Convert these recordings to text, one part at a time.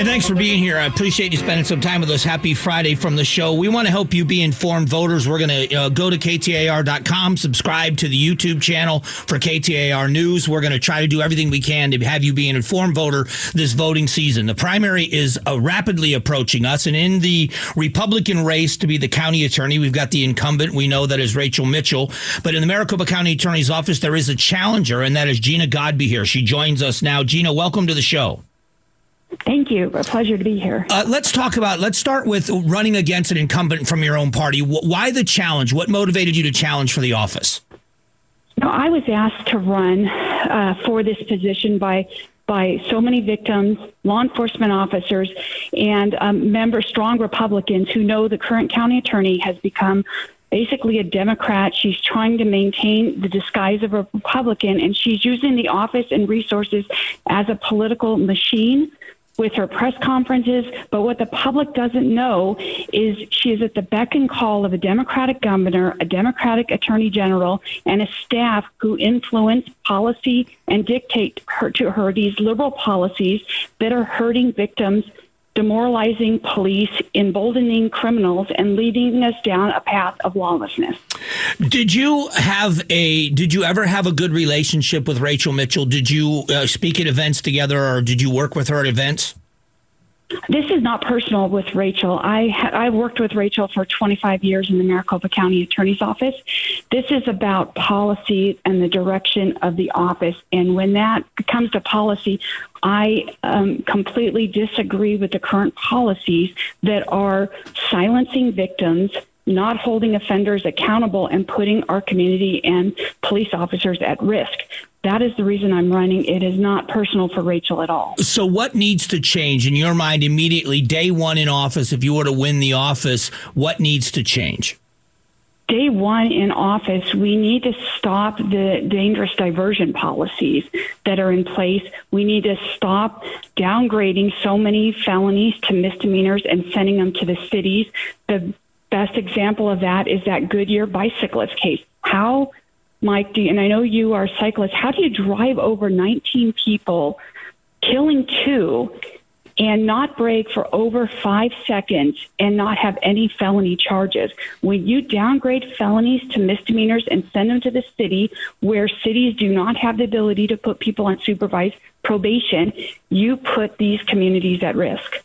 Hey, thanks for being here. I appreciate you spending some time with us. Happy Friday from the show. We want to help you be informed voters. We're going to go to KTAR.com, subscribe to the YouTube channel for KTAR News. We're going to try to do everything we can to have you be an informed voter this voting season. The primary is rapidly approaching us, and in the Republican race to be the county attorney, we've got the incumbent. We know that is Rachel Mitchell, but in the Maricopa County Attorney's Office, there is a challenger, and that is Gina Godbee here. She joins us now. Gina, welcome to the show. Thank you. A pleasure to be here. Let's start with running against an incumbent from your own party. Why the challenge? What motivated you to challenge for the office? I was asked to run for this position by so many victims, law enforcement officers, and strong Republicans who know the current county attorney has become basically a Democrat. She's trying to maintain the disguise of a Republican, and she's using the office and resources as a political machine with her press conferences. But what the public doesn't know is she is at the beck and call of a Democratic governor, a Democratic attorney general, and a staff who influence policy and dictate to her these liberal policies that are hurting victims, demoralizing police, emboldening criminals, and leading us down a path of lawlessness. Did you ever have a good relationship with Rachel Mitchell? Did you speak at events together, or did you work with her at events? This is not personal with Rachel. I worked with Rachel for 25 years in the Maricopa County Attorney's Office. This is about policy and the direction of the office. And when that comes to policy, I completely disagree with the current policies that are silencing victims, not holding offenders accountable, and putting our community and police officers at risk. That is the reason I'm running. It is not personal for Rachel at all. So what needs to change in your mind immediately, day one in office, if you were to win the office? What needs to change? Day one in office, we need to stop the dangerous diversion policies that are in place. We need to stop downgrading so many felonies to misdemeanors and sending them to the cities. The best example of that is that Goodyear bicyclist case. How, Mike, and I know you are a cyclist, how do you drive over 19 people, killing 2, and not brake for over 5 seconds and not have any felony charges? When you downgrade felonies to misdemeanors and send them to the city, where cities do not have the ability to put people on supervised probation, you put these communities at risk.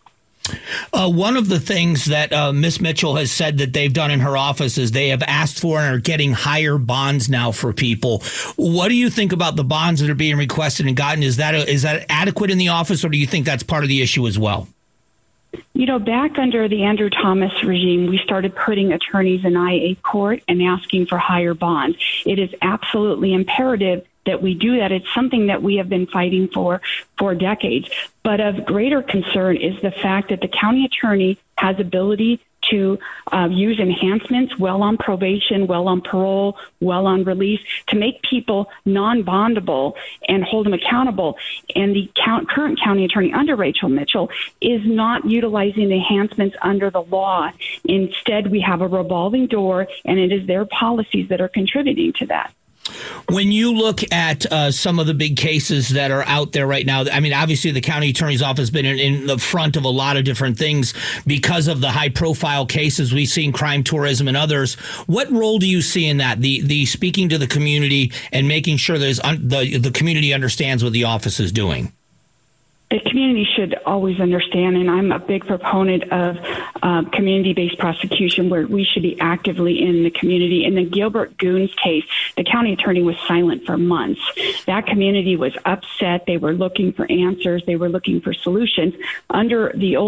One of the things that Ms. Mitchell has said that they've done in her office is they have asked for and are getting higher bonds now for people. What do you think about the bonds that are being requested and gotten? Is that adequate in the office, or do you think that's part of the issue as well? You know, back under the Andrew Thomas regime, we started putting attorneys in IA court and asking for higher bonds. It is absolutely imperative that we do that. It's something that we have been fighting for decades. But of greater concern is the fact that the county attorney has ability to use enhancements while on probation, while on parole, while on release, to make people non-bondable and hold them accountable. And the current county attorney under Rachel Mitchell is not utilizing the enhancements under the law. Instead, we have a revolving door, and it is their policies that are contributing to that. When you look at some of the big cases that are out there right now, I mean, obviously the county attorney's office has been in the front of a lot of different things because of the high profile cases we've seen, crime, tourism, and others. What role do you see in that? The speaking to the community and making sure the community understands what the office is doing? The community should always understand, and I'm a big proponent of community-based prosecution, where we should be actively in the community. In the Gilbert Goons case, the county attorney was silent for months. That community was upset. They were looking for answers. They were looking for solutions. Under the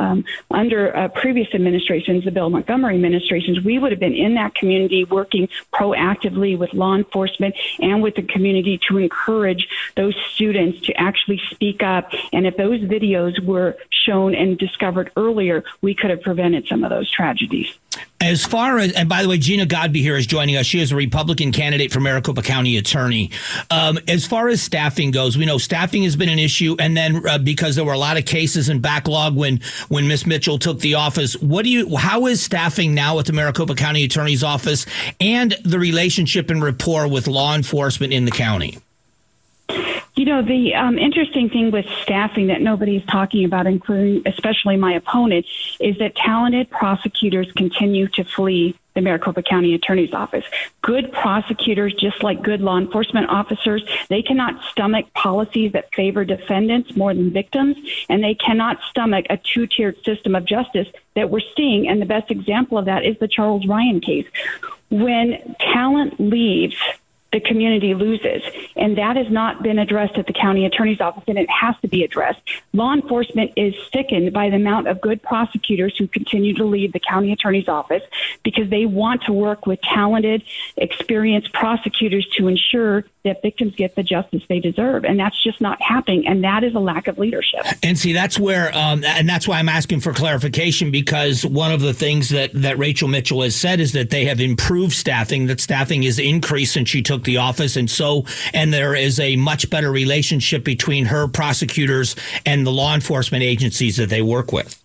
previous administrations, the Bill Montgomery administrations, we would have been in that community working proactively with law enforcement and with the community to encourage those students to actually speak up. And if those videos were shown and discovered earlier, we could have prevented some of those tragedies. As far as, and by the way, Gina Godbee here is joining us. She is a Republican candidate for Maricopa County Attorney. As far as staffing goes, we know staffing has been an issue. And then because there were a lot of cases and backlog when Ms. Mitchell took the office, how is staffing now at the Maricopa County Attorney's Office and the relationship and rapport with law enforcement in the county? The interesting thing with staffing that nobody's talking about, including especially my opponent, is that talented prosecutors continue to flee the Maricopa County Attorney's Office. Good prosecutors, just like good law enforcement officers, they cannot stomach policies that favor defendants more than victims, and they cannot stomach a two-tiered system of justice that we're seeing. And the best example of that is the Charles Ryan case. When talent leaves, the community loses. And that has not been addressed at the county attorney's office, and it has to be addressed. Law enforcement is sickened by the amount of good prosecutors who continue to leave the county attorney's office because they want to work with talented, experienced prosecutors to ensure that victims get the justice they deserve. And that's just not happening. And that is a lack of leadership. And see, that's where, and that's why I'm asking for clarification, because one of the things that Rachel Mitchell has said is that they have improved staffing, that staffing is increased since she took the office. And there is a much better relationship between her prosecutors and the law enforcement agencies that they work with.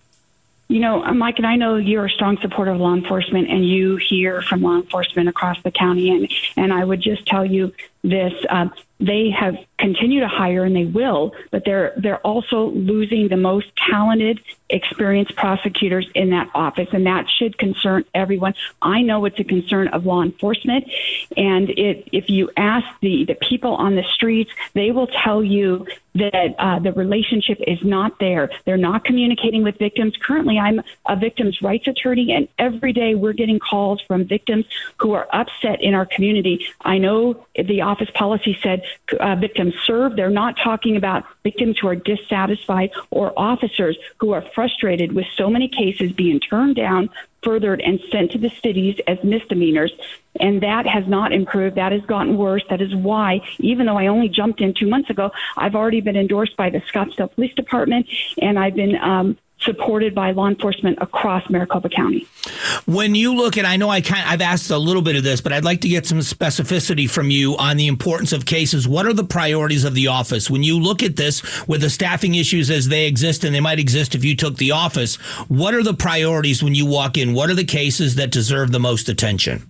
Mike, and I know you're a strong supporter of law enforcement, and you hear from law enforcement across the county. And I would just tell you this. They have continued to hire, and they will, but they're also losing the most talented, experienced prosecutors in that office, and that should concern everyone. I know it's a concern of law enforcement, and if you ask the people on the streets, they will tell you that the relationship is not there. They're not communicating with victims. Currently, I'm a victims' rights attorney, and every day we're getting calls from victims who are upset in our community. I know the office policy said victims served. They're not talking about victims who are dissatisfied or officers who are frustrated with so many cases being turned down, furthered, and sent to the cities as misdemeanors. And that has not improved. That has gotten worse. That is why, even though I only jumped in 2 months ago, I've already been endorsed by the Scottsdale Police Department, and I've been supported by law enforcement across Maricopa County. When you look at, I know I've asked a little bit of this, but I'd like to get some specificity from you on the importance of cases. What are the priorities of the office? When you look at this with the staffing issues as they exist, and they might exist if you took the office, what are the priorities when you walk in? What are the cases that deserve the most attention?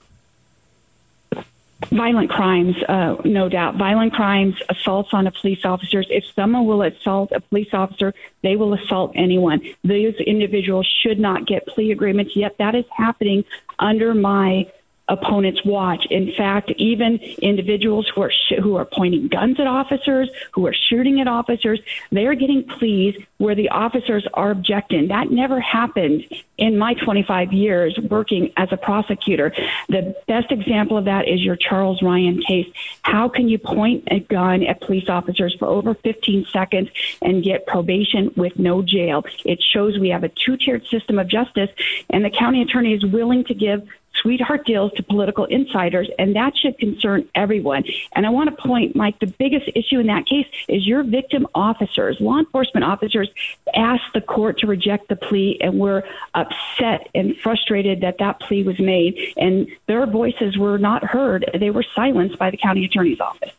Violent crimes, no doubt. Violent crimes, assaults on police officers. If someone will assault a police officer, they will assault anyone. Those individuals should not get plea agreements, yet that is happening under my opponent's watch. In fact, even individuals who are pointing guns at officers, who are shooting at officers, they are getting pleas where the officers are objecting. That never happened in my 25 years working as a prosecutor. The best example of that is your Charles Ryan case. How can you point a gun at police officers for over 15 seconds and get probation with no jail? It shows we have a two-tiered system of justice, and the county attorney is willing to give sweetheart deals to political insiders, and that should concern everyone. And I want to point, Mike, the biggest issue in that case is your victim officers. Law enforcement officers asked the court to reject the plea and were upset and frustrated that that plea was made, and their voices were not heard. They were silenced by the county attorney's office.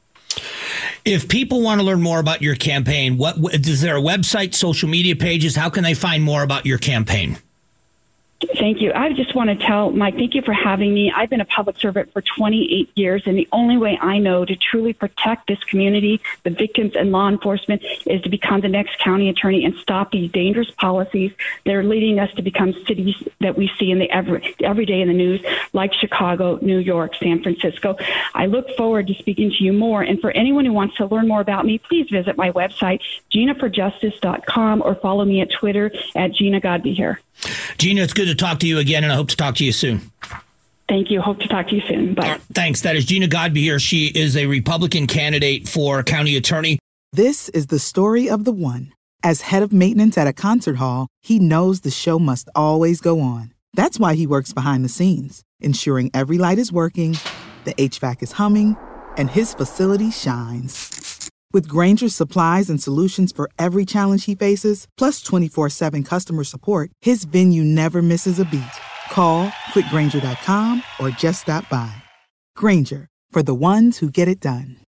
If people want to learn more about your campaign, is there a website, social media pages? How can they find more about your campaign? Thank you. I just want to tell Mike, thank you for having me. I've been a public servant for 28 years, and the only way I know to truly protect this community, the victims and law enforcement, is to become the next county attorney and stop these dangerous policies that are leading us to become cities that we see in the every day in the news, like Chicago, New York, San Francisco. I look forward to speaking to you more. And for anyone who wants to learn more about me, please visit my website, GinaForJustice.com, or follow me at Twitter at Gina Godbehere. Gina, it's good to talk to you again, and I hope to talk to you soon. Thank you. Hope to talk to you soon. Bye. Thanks. That is Gina Godbehere. She is a Republican candidate for county attorney. This is the story of the one. As head of maintenance at a concert hall, he knows the show must always go on. That's why he works behind the scenes, ensuring every light is working, the HVAC is humming, and his facility shines. With Grainger's supplies and solutions for every challenge he faces, plus 24/7 customer support, his venue never misses a beat. Call quickgrainger.com or just stop by. Grainger, for the ones who get it done.